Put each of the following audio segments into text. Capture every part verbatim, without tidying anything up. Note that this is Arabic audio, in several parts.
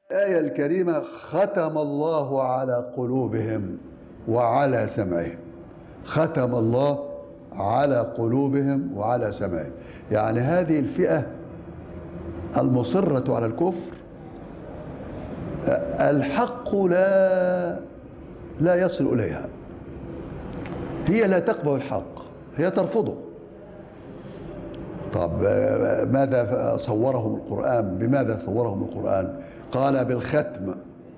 الآية الكريمة ختم الله على قلوبهم وعلى سمعهم. ختم الله على قلوبهم وعلى سمعهم، يعني هذه الفئة المصرة على الكفر الحق لا لا يصل إليها، هي لا تقبل الحق، هي ترفضه. طب ماذا صورهم القرآن؟ بماذا صورهم القرآن؟ قال بالختم.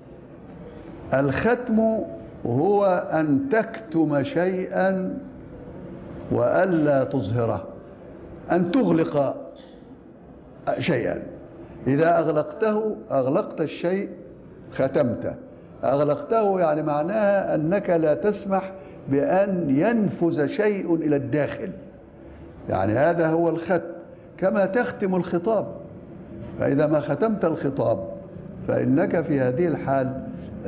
الختم هو أن تكتم شيئا وألا تظهره، أن تغلق شيئا. إذا أغلقته أغلقت الشيء ختمته. أغلقته يعني معناها أنك لا تسمح بأن ينفذ شيء إلى الداخل، يعني هذا هو الختم، كما تختم الخطاب. فإذا ما ختمت الخطاب فإنك في هذه الحال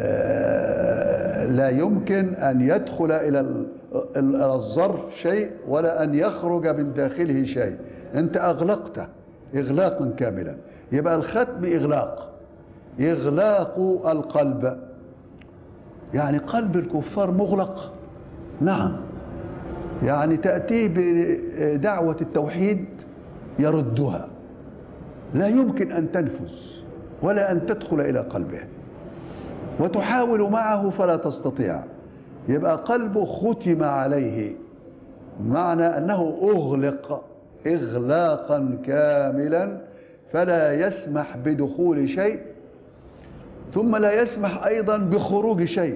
لا يمكن أن يدخل إلى الظرف شيء ولا أن يخرج من داخله شيء، أنت أغلقته إغلاقا كاملا. يبقى الختم إغلاق، إغلاق القلب، يعني قلب الكفار مغلق. نعم، يعني تأتي بدعوة التوحيد يردها، لا يمكن أن تنفذ ولا أن تدخل إلى قلبه، وتحاول معه فلا تستطيع. يبقى قلبه ختم عليه، معنى أنه أغلق إغلاقا كاملا، فلا يسمح بدخول شيء، ثم لا يسمح أيضا بخروج شيء.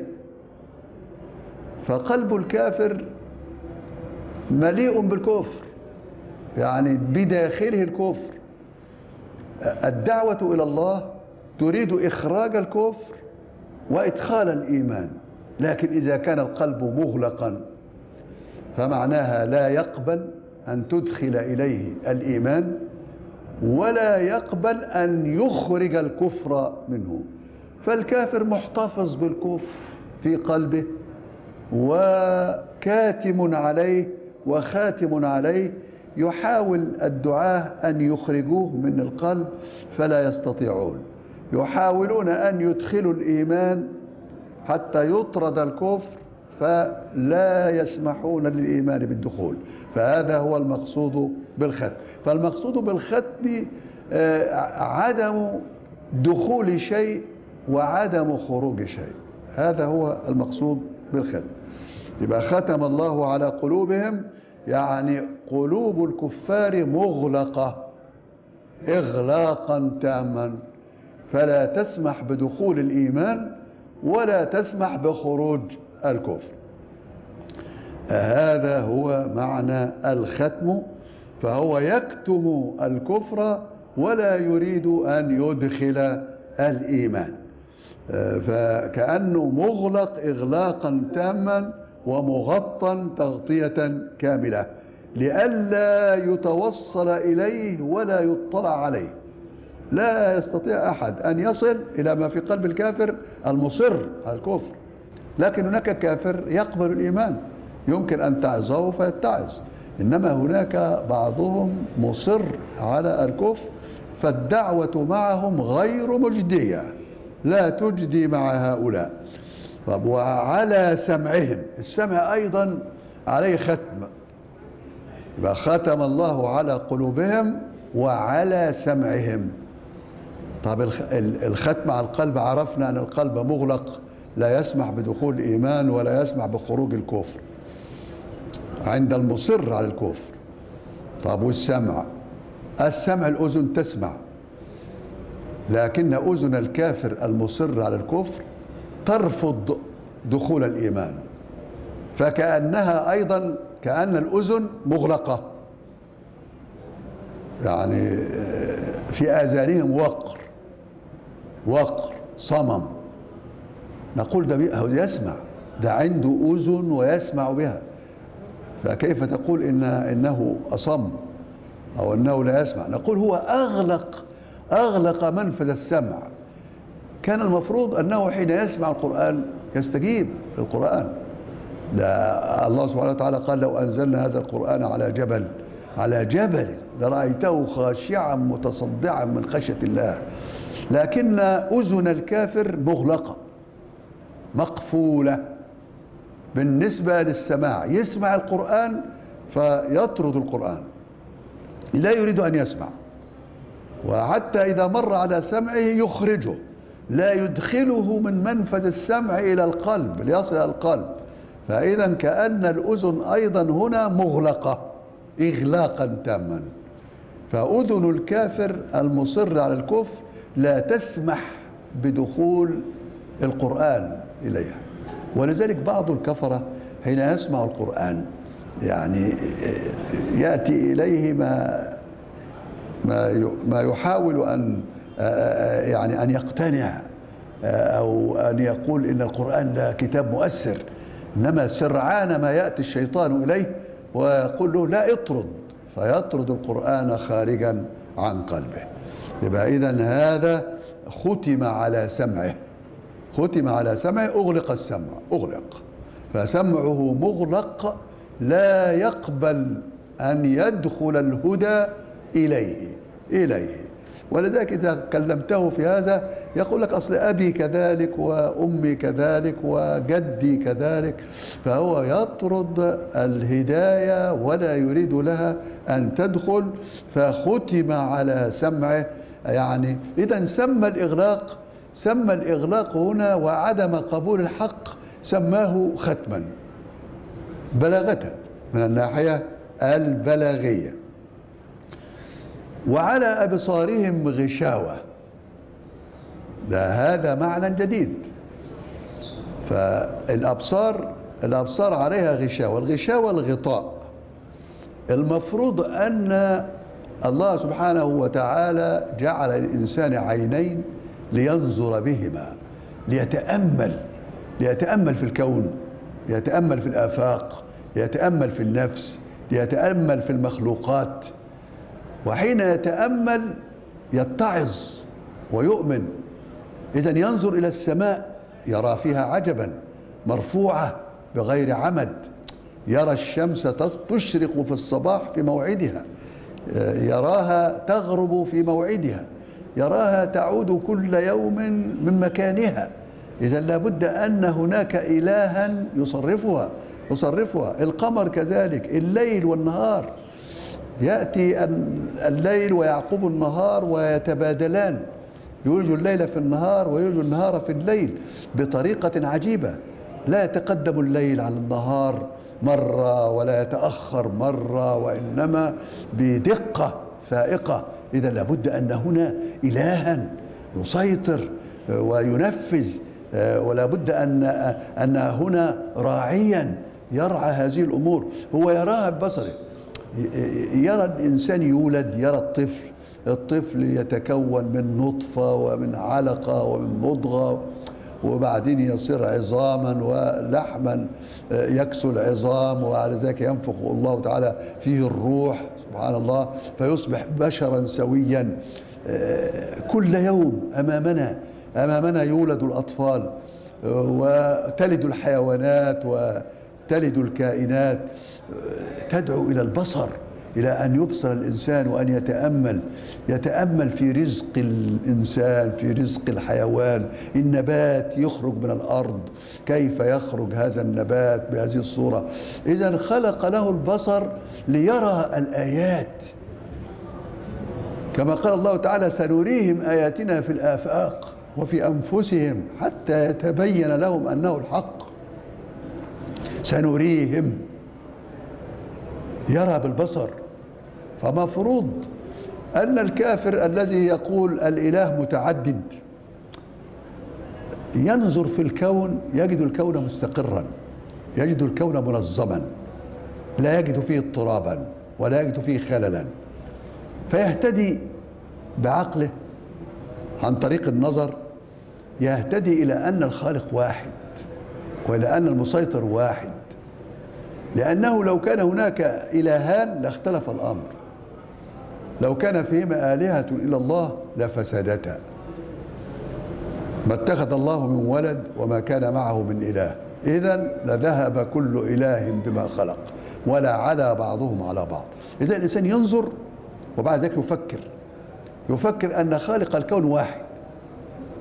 فقلب الكافر مليء بالكفر، يعني بداخله الكفر. الدعوة إلى الله تريد إخراج الكفر وإدخال الإيمان، لكن إذا كان القلب مغلقا فمعناها لا يقبل أن تدخل إليه الإيمان ولا يقبل أن يخرج الكفر منه. فالكافر محتفظ بالكفر في قلبه وكاتم عليه وخاتم عليه، يحاول الدعاة أن يخرجوه من القلب فلا يستطيعون، يحاولون أن يدخلوا الإيمان حتى يطرد الكفر فلا يسمحون للإيمان بالدخول. فهذا هو المقصود بالختم. فالمقصود بالختم عدم دخول شيء وعدم خروج شيء، هذا هو المقصود بالختم. يبقى ختم الله على قلوبهم، يعني قلوب الكفار مغلقة إغلاقا تاما، فلا تسمح بدخول الإيمان ولا تسمح بخروج الكفر. هذا هو معنى الختم. فهو يكتم الكفر ولا يريد أن يدخل الإيمان، فكأنه مغلق إغلاقا تاما ومغطى تغطية كاملة لئلا يتوصل إليه ولا يطلع عليه. لا يستطيع أحد أن يصل إلى ما في قلب الكافر المصر على الكفر. لكن هناك كافر يقبل الإيمان، يمكن أن تعظه فيتعظ، إنما هناك بعضهم مصر على الكفر، فالدعوة معهم غير مجدية، لا تجدي مع هؤلاء. وعلى سمعهم، السمع أيضا عليه ختم، يبقى ختم الله على قلوبهم وعلى سمعهم. طب الختم على القلب، عرفنا أن القلب مغلق لا يسمح بدخول الإيمان ولا يسمح بخروج الكفر عند المصر على الكفر. طب والسمع؟ السمع الأذن تسمع، لكن أذن الكافر المصر على الكفر ترفض دخول الإيمان، فكأنها أيضا كأن الأذن مغلقة، يعني في آذانهم وقر وقر صمم. نقول ده يسمع، ده عنده أذن ويسمع بها، فكيف تقول إن إنه أصم أو أنه لا يسمع؟ نقول هو أغلق أغلق منفذ السمع. كان المفروض أنه حين يسمع القرآن يستجيب للقرآن. لا، الله سبحانه وتعالى قال لو أنزلنا هذا القرآن على جبل على جبل لرأيته خاشعا متصدعا من خشية الله. لكن أذن الكافر مغلقة مقفولة بالنسبة للسماع، يسمع القرآن فيطرد القرآن، لا يريد أن يسمع، وحتى إذا مر على سمعه يخرجه، لا يدخله من منفذ السمع إلى القلب ليصل إلى القلب. فإذا كأن الأذن أيضا هنا مغلقة إغلاقا تاما. فأذن الكافر المصر على الكفر لا تسمح بدخول القرآن إليها. ولذلك بعض الكفرة حين يسمع القرآن يعني يأتي إليه ما ما ما يحاول أن يعني أن يقتنع أو أن يقول إن القرآن ده كتاب مؤثر، إنما سرعان ما يأتي الشيطان إليه ويقول له لا اطرد، فيطرد القرآن خارجا عن قلبه. يبقى إذن هذا ختم على سمعه، ختم على سمعه، أغلق السمع، أغلق، فسمعه مغلق لا يقبل أن يدخل الهدى إليه إليه ولذلك إذا كلمته في هذا يقول لك أصل أبي كذلك وأمي كذلك وجدي كذلك، فهو يطرد الهداية ولا يريد لها أن تدخل، فختم على سمعه. يعني إذا سمى الإغلاق سمى الإغلاق هنا وعدم قبول الحق سماه ختما بلاغة من الناحية البلاغية. وعلى أبصارهم غشاوة، ده هذا معنى جديد. فالأبصار الأبصار عليها غشاوة، الغشاوة الغطاء. المفروض أن الله سبحانه وتعالى جعل للإنسان عينين لينظر بهما، ليتأمل ليتأمل في الكون، ليتأمل في الآفاق، ليتأمل في النفس، ليتأمل في المخلوقات. وحين يتأمل يتعظ ويؤمن. إذن ينظر إلى السماء يرى فيها عجبا مرفوعة بغير عمد، يرى الشمس تشرق في الصباح في موعدها، يراها تغرب في موعدها، يراها تعود كل يوم من مكانها. إذن لابد أن هناك إلها يصرفها يصرفها. القمر كذلك، الليل والنهار، يأتي الليل ويعقب النهار ويتبادلان، يولج الليل في النهار ويولج النهار في الليل بطريقة عجيبة، لا يتقدم الليل على النهار مرة ولا يتأخر مرة، وإنما بدقة فائقة. إذا لابد أن هنا إلها يسيطر وينفذ، ولا بد أن أن هنا راعيا يرعى هذه الأمور، هو يراها ببصره. يرى الإنسان يولد، يرى الطفل الطفل يتكون من نطفة ومن علقة ومن مضغة، وبعدين يصير عظاما ولحما يكسو العظام، وعلى ذلك ينفخ الله تعالى فيه الروح سبحان الله فيصبح بشرا سويا. كل يوم أمامنا أمامنا يولد الأطفال وتلد الحيوانات وتلد الكائنات، تدعو إلى البصر، إلى أن يبصر الإنسان وأن يتأمل يتأمل في رزق الإنسان، في رزق الحيوان. النبات يخرج من الأرض، كيف يخرج هذا النبات بهذه الصورة؟ إذن خلق له البصر ليرى الآيات، كما قال الله تعالى سنريهم آياتنا في الآفاق وفي أنفسهم حتى يتبين لهم أنه الحق. سنريهم، يرى بالبصر. فمفروض أن الكافر الذي يقول الإله متعدد ينظر في الكون يجد الكون مستقرا، يجد الكون منظما، لا يجد فيه اضطرابا ولا يجد فيه خللا، فيهتدي بعقله عن طريق النظر، يهتدي إلى أن الخالق واحد وإلى أن المسيطر واحد، لأنه لو كان هناك إلهان لاختلف الأمر، لو كان فيهما آلهة إلا الله لفسدتا، ما اتخذ الله من ولد وما كان معه من إله، إذن لذهب كل إله بما خلق ولا علا بعضهم على بعض. إذا الإنسان ينظر وبعد ذلك يفكر يفكر أن خالق الكون واحد،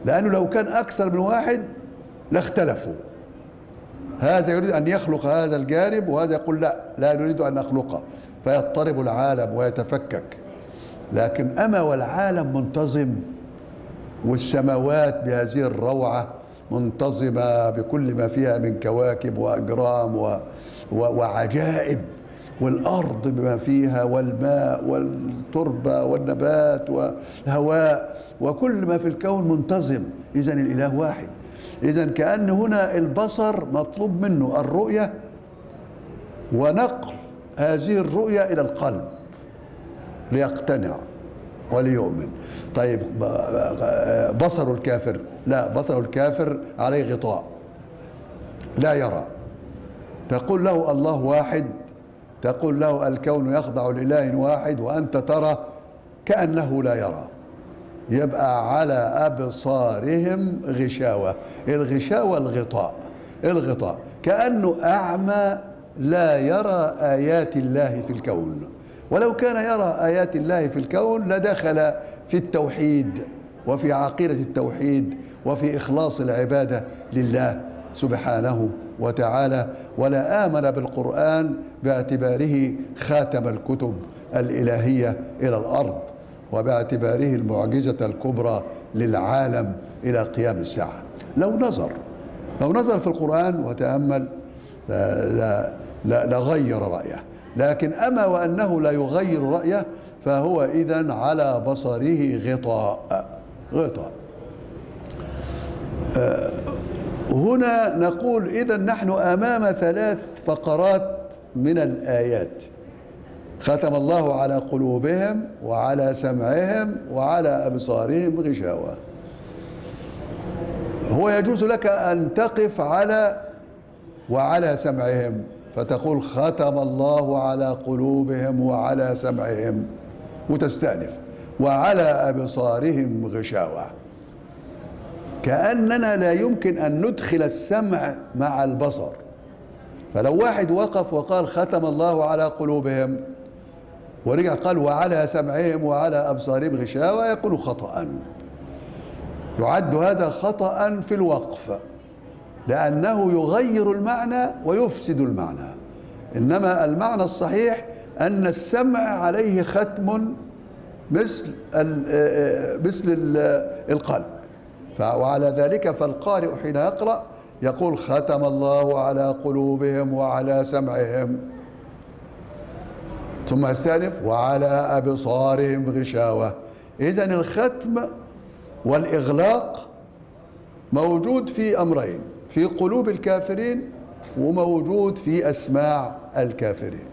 لأنه لو كان أكثر من واحد لاختلفوا، هذا يريد أن يخلق هذا الجانب وهذا يقول لا لا نريد أن نخلقه، فيضطرب العالم ويتفكك. لكن أما والعالم منتظم، والسماوات بهذه الروعة منتظمة بكل ما فيها من كواكب وأجرام و... و... وعجائب، والأرض بما فيها والماء والتربة والنبات والهواء وكل ما في الكون منتظم. إذن الإله واحد. إذن كأن هنا البصر مطلوب منه الرؤية ونقل هذه الرؤية إلى القلب ليقتنع وليؤمن. طيب بصر الكافر لا، بصر الكافر عليه غطاء لا يرى. تقول له الله واحد، تقول له الكون يخضع لإله واحد، وأنت ترى كأنه لا يرى. يبقى على أبصارهم غشاوة. الغشاوة الغطاء، الغطاء كأنه أعمى لا يرى آيات الله في الكون. ولو كان يرى آيات الله في الكون لدخل في التوحيد وفي عقيدة التوحيد وفي إخلاص العبادة لله سبحانه وتعالى، ولا آمن بالقرآن باعتباره خاتم الكتب الإلهية إلى الأرض، وباعتباره المعجزة الكبرى للعالم إلى قيام الساعة. لو نظر لو نظر في القرآن وتأمل لغير رأيه. لكن أما وأنه لا يغير رأيه فهو إذن على بصره غطاء غطاء. هنا نقول إذن نحن أمام ثلاث فقرات من الآيات. ختم الله على قلوبهم وعلى سمعهم وعلى أبصارهم غشاوة. هو يجوز لك أن تقف على وعلى سمعهم فتقول ختم الله على قلوبهم وعلى سمعهم وتستأنف، وعلى أبصارهم غشاوة، كأننا لا يمكن أن ندخل السمع مع البصر. فلو واحد وقف وقال ختم الله على قلوبهم ورجع قال وعلى سمعهم وعلى أبصارهم غشاوة يكون خطأ. يعد هذا خطأ في الوقف، لأنه يغير المعنى ويفسد المعنى. إنما المعنى الصحيح أن السمع عليه ختم مثل مثل القلب. وعلى ذلك فالقارئ حين يقرأ يقول ختم الله على قلوبهم وعلى سمعهم، ثم يستأنف وعلى أبصارهم غشاوة. إذن الختم والإغلاق موجود في أمرين، في قلوب الكافرين وموجود في أسماع الكافرين.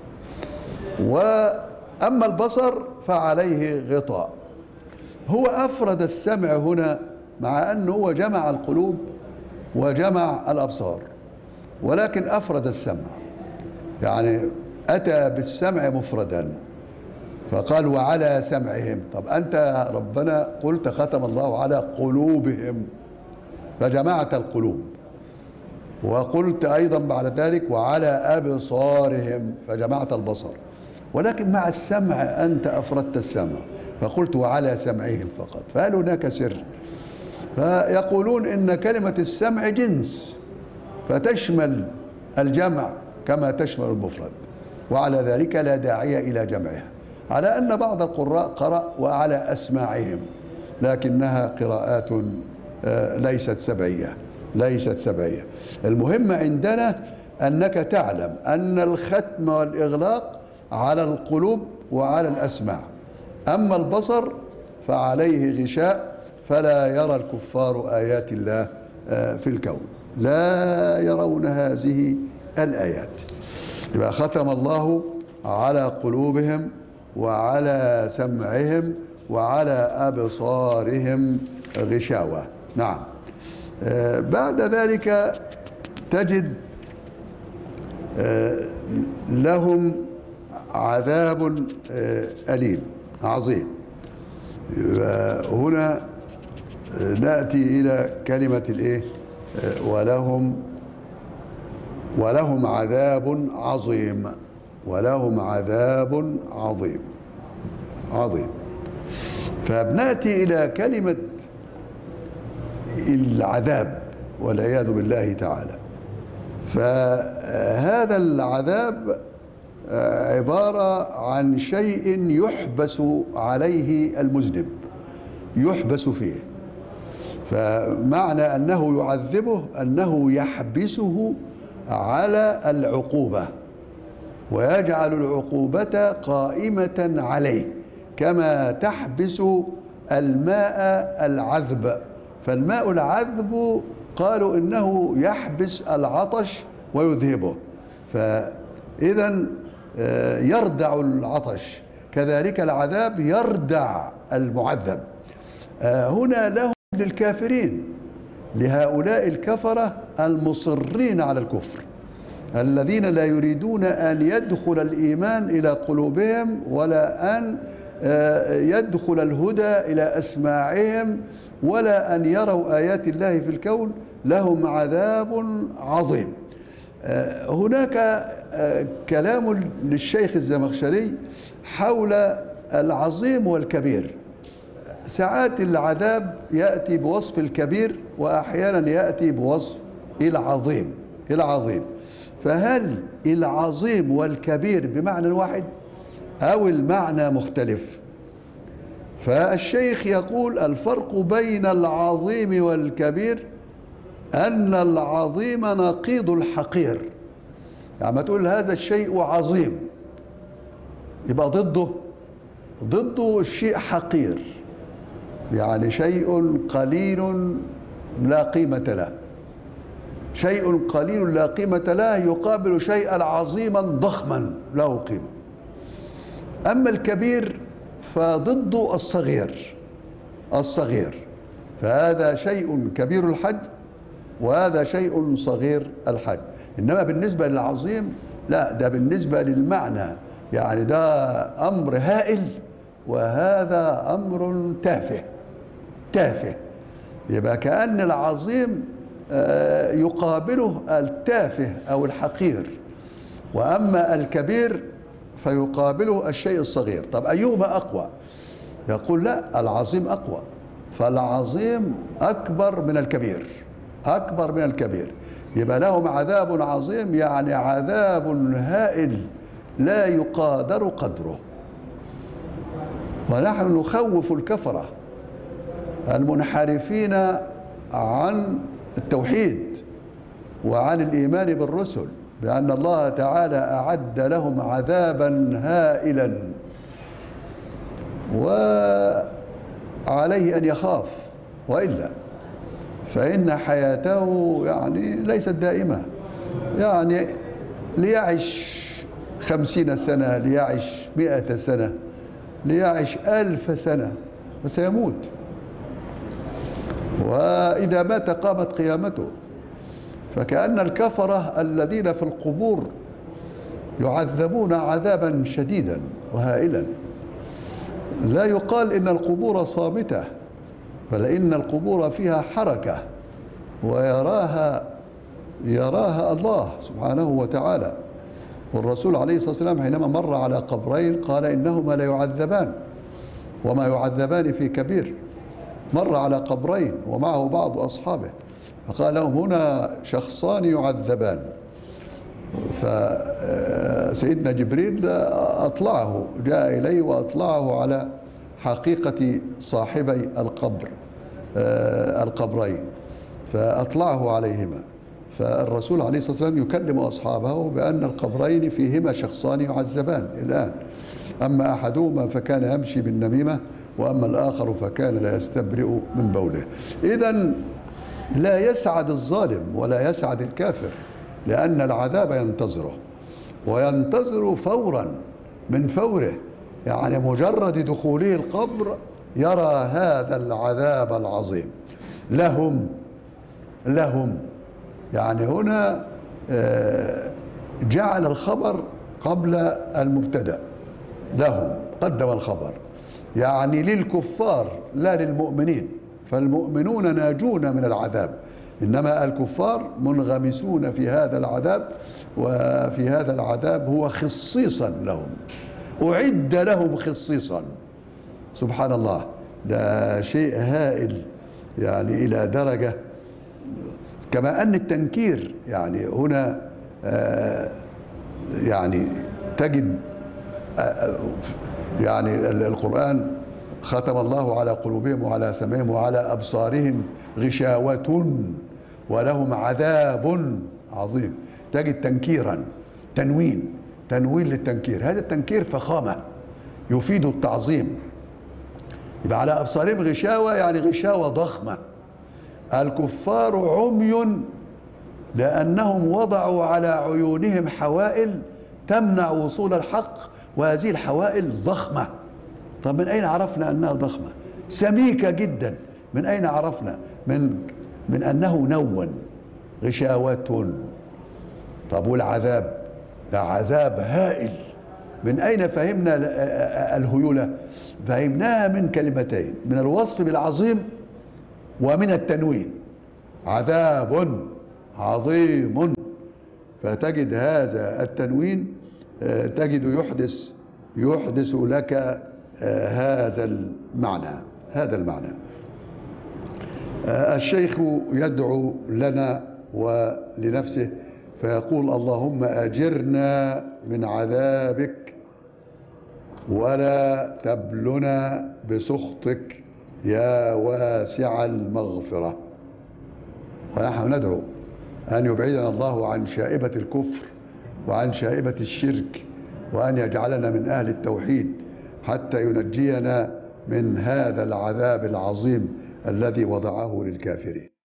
وأما البصر فعليه غطاء. هو أفرد السمع هنا مع أنه هو جمع القلوب وجمع الأبصار، ولكن أفرد السمع، يعني أتى بالسمع مفردا فقال وعلى سمعهم. طب أنت ربنا قلت ختم الله على قلوبهم فجمعت القلوب، وقلت أيضا بعد ذلك وعلى أبصارهم فجمعت البصر، ولكن مع السمع أنت أفردت السمع فقلت وعلى سمعهم فقط. فهل هناك سر؟ فيقولون إن كلمة السمع جنس فتشمل الجمع كما تشمل المفرد، وعلى ذلك لا داعي إلى جمعها، على أن بعض القراء قرأ وعلى أسماعهم، لكنها قراءات ليست سبعية ليست سبعية. المهم عندنا أنك تعلم أن الختم والإغلاق على القلوب وعلى الأسماع، أما البصر فعليه غشاء فلا يرى الكفار آيات الله في الكون، لا يرون هذه الآيات. يبقى ختم الله على قلوبهم وعلى سمعهم وعلى أبصارهم غشاوة. نعم. بعد ذلك تجد لهم عذاب أليم عظيم. هنا نأتي إلى كلمة الإيه؟ ولهم ولهم عذاب عظيم ولهم عذاب عظيم عظيم. فبنأتي إلى كلمة العذاب والعياذ بالله تعالى. فهذا العذاب عبارة عن شيء يحبس عليه المذنب، يحبس فيه. فمعنى أنه يعذبه أنه يحبسه على العقوبة، ويجعل العقوبة قائمة عليه، كما تحبس الماء العذب. فالماء العذب قالوا إنه يحبس العطش ويذهبه، فإذا يردع العطش، كذلك العذاب يردع المعذب. هنا لهم للكافرين، لهؤلاء الكفرة المصرين على الكفر، الذين لا يريدون أن يدخل الإيمان إلى قلوبهم ولا أن يدخل الهدى إلى أسماعهم ولا أن يروا آيات الله في الكون، لهم عذاب عظيم. هناك كلام للشيخ الزمخشري حول العظيم والكبير. ساعات العذاب يأتي بوصف الكبير وأحيانا يأتي بوصف العظيم العظيم فهل العظيم والكبير بمعنى واحد أو المعنى مختلف؟ فالشيخ يقول الفرق بين العظيم والكبير أن العظيم نقيض الحقير. يعني ما تقول هذا الشيء عظيم يبقى ضده ضده الشيء حقير، يعني شيء قليل لا قيمة له. شيء قليل لا قيمة له يقابل شيئا عظيما ضخما له قيمة. أما الكبير فضده الصغير الصغير فهذا شيء كبير الحجم وهذا شيء صغير الحجم. إنما بالنسبة للعظيم لا، ده بالنسبة للمعنى، يعني ده أمر هائل وهذا أمر تافه تافه. يبقى كأن العظيم يقابله التافه أو الحقير، وأما الكبير فيقابله الشيء الصغير. طب أيهما أقوى؟ يقول لا، العظيم أقوى، فالعظيم أكبر من الكبير أكبر من الكبير. يبقى لهم عذاب عظيم، يعني عذاب هائل لا يقادر قدره. ونحن نخوف الكفرة المنحرفين عن التوحيد وعن الإيمان بالرسل بأن الله تعالى أعد لهم عذابا هائلا، وعليه أن يخاف، وإلا فإن حياته يعني ليست دائمة. يعني ليعش خمسين سنة، ليعش مئة سنة، ليعش ألف سنة، فسيموت، وإذا مات قامت قيامته. فكأن الكفرة الذين في القبور يعذبون عذابا شديدا وهائلا. لا يقال إن القبور صامتة، بل إن القبور فيها حركة، ويراها يراها الله سبحانه وتعالى. والرسول عليه الصلاة والسلام حينما مر على قبرين قال إنهما لا يعذبان وما يعذبان في كبير. مر على قبرين ومعه بعض أصحابه فقال لهم هنا شخصان يعذبان. فسيدنا جبريل أطلعه، جاء إليه وأطلعه على حقيقة صاحبي القبر القبرين، فأطلعه عليهما. فالرسول عليه الصلاة والسلام يكلم أصحابه بأن القبرين فيهما شخصان يعذبان الآن، أما أحدهما فكان يمشي بالنميمة وأما الآخر فكان لا يستبرئ من بوله. إذن لا يسعد الظالم ولا يسعد الكافر، لأن العذاب ينتظره وينتظر فورا من فوره. يعني مجرد دخوله القبر يرى هذا العذاب العظيم. لهم لهم يعني هنا جعل الخبر قبل المبتدأ، لهم قدم الخبر، يعني للكفار لا للمؤمنين، فالمؤمنون ناجون من العذاب، إنما الكفار منغمسون في هذا العذاب، وفي هذا العذاب هو خصيصا لهم، أعد لهم خصيصا. سبحان الله، ده شيء هائل. يعني إلى درجة، كما أن التنكير يعني هنا يعني تجد يعني القرآن ختم الله على قلوبهم وعلى سمعهم وعلى أبصارهم غشاوة ولهم عذاب عظيم. تجد تنكيرا، تنوين، تنوين للتنكير. هذا التنكير فخامة يفيد التعظيم. يبقى على أبصارهم غشاوة يعني غشاوة ضخمة. الكفار عمي لأنهم وضعوا على عيونهم حوائل تمنع وصول الحق، وهذه الحوائل ضخمة. طب من أين عرفنا أنها ضخمة؟ سميكة جدا. من أين عرفنا؟ من من أنه نون، غشاوة. طب والعذاب ده عذاب هائل. من أين فهمنا الهيولة؟ فهمناها من كلمتين، من الوصف بالعظيم ومن التنوين. عذاب عظيم. فتجد هذا التنوين تجد يحدث يحدث لك هذا المعنى هذا المعنى. الشيخ يدعو لنا ولنفسه فيقول: اللهم أجرنا من عذابك ولا تبلنا بسخطك يا واسع المغفرة. ونحن ندعو أن يبعدنا الله عن شائبة الكفر وعن شائبة الشرك، وأن يجعلنا من أهل التوحيد حتى ينجينا من هذا العذاب العظيم الذي وضعه للكافرين.